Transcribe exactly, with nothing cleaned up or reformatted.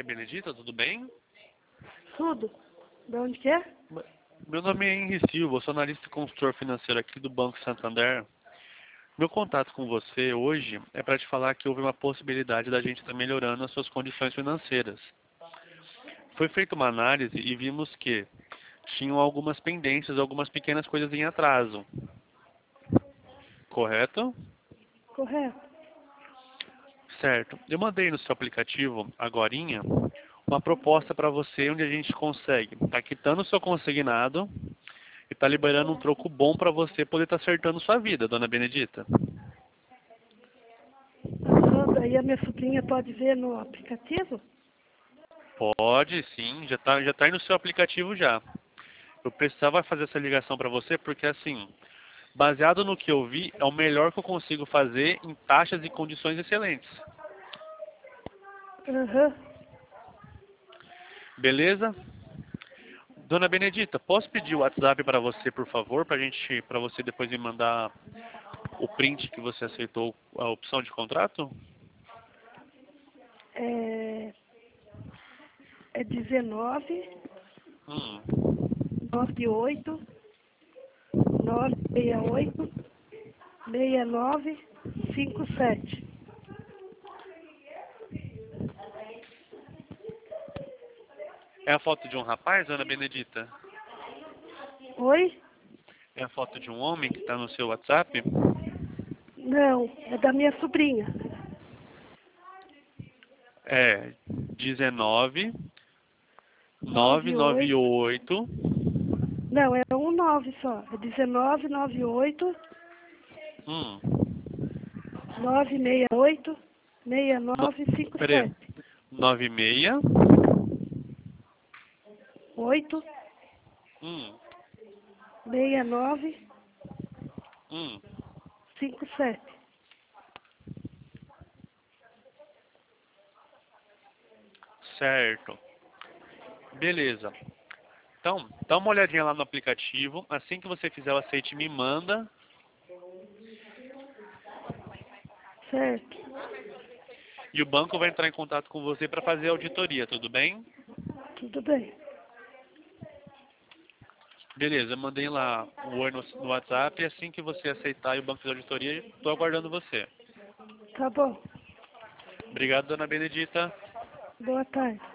Benedita, tudo bem? Tudo. De onde que é? Meu nome é Henri Silva, sou analista e consultor financeiro aqui do Banco Santander. Meu contato com você hoje é para te falar que houve uma possibilidade da gente estar melhorando as suas condições financeiras. Foi feita uma análise e vimos que tinham algumas pendências, algumas pequenas coisas em atraso. Correto? Correto. Certo. Eu mandei no seu aplicativo, agorinha, uma proposta para você onde a gente consegue estar quitando o seu consignado e está liberando um troco bom para você poder estar acertando sua vida, dona Benedita. Aham, daí a minha sobrinha pode ver no aplicativo? Pode, sim, já está já tá aí no seu aplicativo já. Eu precisava fazer essa ligação para você porque, assim, baseado no que eu vi, é o melhor que eu consigo fazer em taxas e condições excelentes. Aham. Beleza? Dona Benedita, posso pedir o WhatsApp para você, por favor, para gente, para você depois me mandar o print que você aceitou a opção de contrato? É, é dezenove, Hum, noventa e oito, novecentos e sessenta e oito, sessenta e nove, cinquenta e sete. é a foto de um rapaz, Dona Benedita? Oi? É a foto de um homem que está no seu WhatsApp? Não, é da minha sobrinha. É dezenove, noventa novecentos e e noventa e oito. oito. Não, é um nove só. É dezenove, noventa e oito, Hum, novecentos e sessenta e oito, sessenta e no, nove, cinquenta e peraí, sete. noventa e seis. oito, Hum, sessenta e nove, hum, cinquenta e sete. certo. Beleza. Então, dá uma olhadinha lá no aplicativo. Assim que você fizer o aceite, me manda. Certo. E o banco vai entrar em contato com você para fazer a auditoria, tudo bem? Tudo bem. Beleza, eu mandei lá o oi no, no WhatsApp. E assim que você aceitar e o banco fizer a auditoria, estou aguardando você. Tá bom. Obrigado, dona Benedita. Boa tarde.